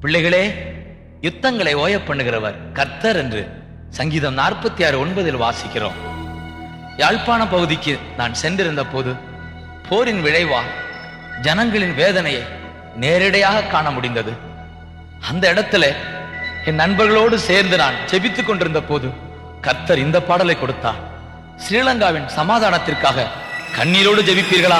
பிள்ளைகளே, யுத்தங்களை ஓய பண்ணுகிறவர் கர்த்தர் என்று சங்கீதம் 46:9 வாசிக்கிறோம். யாழ்ப்பாண பகுதிக்கு நான் சென்றிருந்த போது போரின் விளைவால் ஜனங்களின் வேதனையை நேரடியாக காண முடிந்தது. அந்த இடத்துல என் நண்பர்களோடு சேர்ந்து நான் ஜெபித்துக் கொண்டிருந்த போது கர்த்தர் இந்த பாடலை கொடுத்தார். ஸ்ரீலங்காவின் சமாதானத்திற்காக கண்ணீரோடு ஜெபிப்பீர்களா?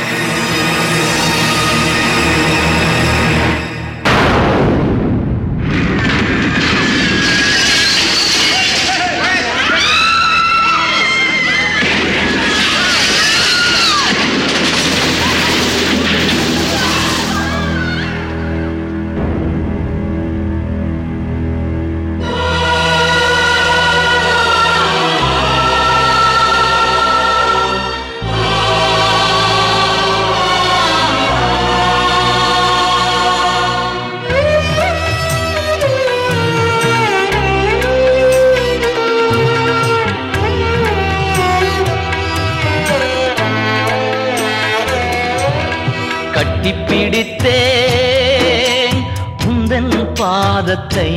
கட்டிப்பிடித்தேன் உந்தன் பாதத்தை,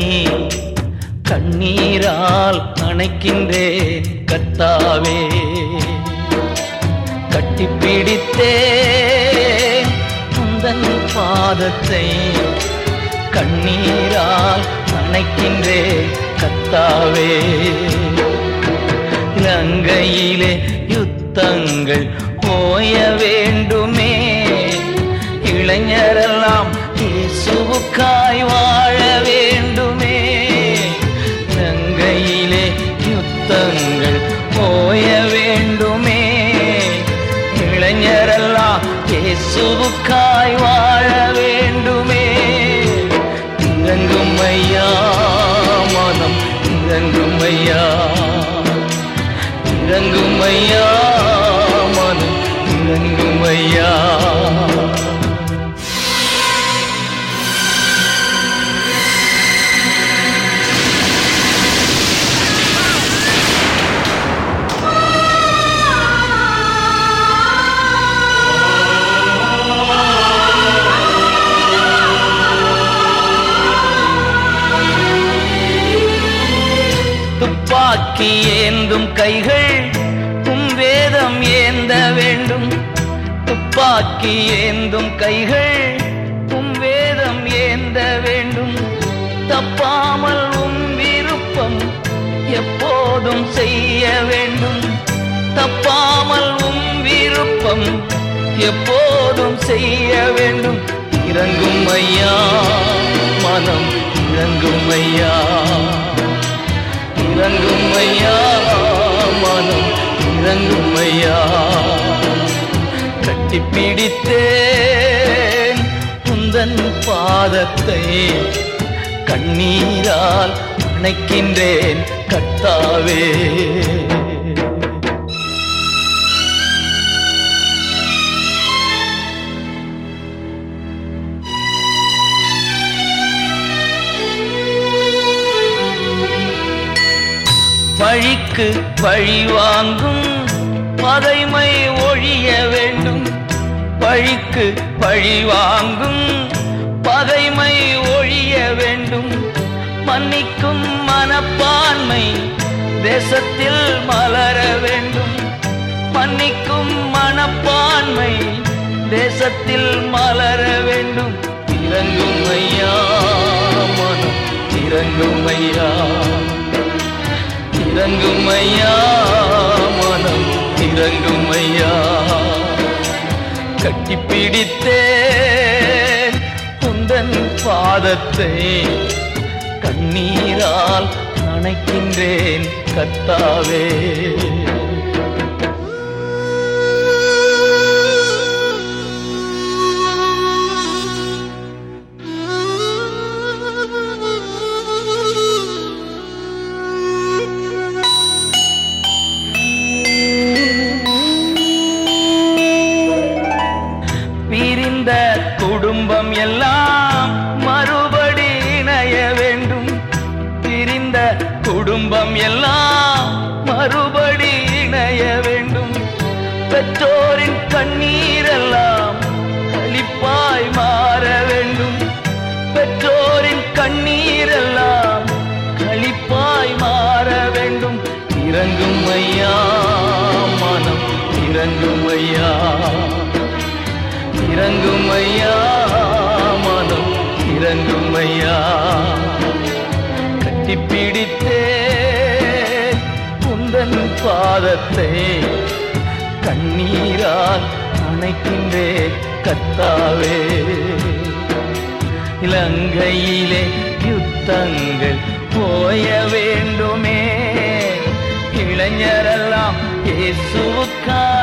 கண்ணீரால் நனைக்கின்றேன் கர்த்தாவே. கட்டிப்பிடித்தேன் உந்தன் பாதத்தை, கண்ணீரால் நனைக்கின்றேன் கர்த்தாவே. இலங்கையிலே யுத்தங்கள் ஓய வேண்டுமே, இளைஞரெல்லாம் இயேசுவுக்காய் வாழ வேண்டுமே. இலங்கையிலே யுத்தங்கள் ஓய வேண்டுமே, இளைஞரெல்லாம் இயேசுவுக்காய் வாழ வேண்டுமே. இறங்கும் ஐயா மனம், இறங்கும் ஐயா, இறங்கும் ஐயா மனம், இறங்கும் ஐயா. துப்பாக்கி ஏந்தும் கைகள் உம் வேதம் ஏந்த வேண்டும். துப்பாக்கி ஏந்தும் கைகள் உம் வேதம் ஏந்த வேண்டும். தப்பாமல் உம் விருப்பம் எப்போதும் செய்ய வேண்டும். தப்பாமல் உம் விருப்பம் எப்போதும் செய்ய வேண்டும். இறங்கும் ஐயா மனம், இறங்கும் ஐயா, இறங்கும் ஐயா மனம், இறங்கும் ஐயா. கட்டிப்பிடித்தேன் உந்தன் பாதத்தை, கண்ணீரால் அணைக்கின்றேன் கர்த்தாவே. பழிக்கு பழி வாங்கும் பகைமை ஒழிய வேண்டும். பழிக்கு பழி வாங்கும் பகைமை ஒழிய வேண்டும். மன்னிக்கும் மனப்பான்மை தேசத்தில் மலர வேண்டும். மன்னிக்கும் மனப்பான்மை தேசத்தில் மலர வேண்டும். இறங்கும் ஐயா மனம், இறங்கும் ஐயா, இறங்கும் ஐயா மனம், இறங்கும் ஐயா. கட்டிப்பிடித்தேன் உந்தன் பாதத்தை, கண்ணீரால் நனைக்கின்றேன் கர்த்தாவே. பிரிந்த குடும்பம் எல்லாம் மறுபடி இணைய வேண்டும். பிரிந்த குடும்பம் எல்லாம் மறுபடி இணைய வேண்டும். பெற்றோரின் கண்ணீரெல்லாம் களிப்பாய் மாற வேண்டும். பெற்றோரின் இறங்குமையா மனம் இறங்குமையா. கட்டிப்பிடித்தே உந்தன் பாதத்தை கண்ணீரால் அணைக்கின்றே கர்த்தாவே. இலங்கையிலே யுத்தங்கள் போய வேண்டுமே, இளைஞரெல்லாம் இயேசுவுக்காய்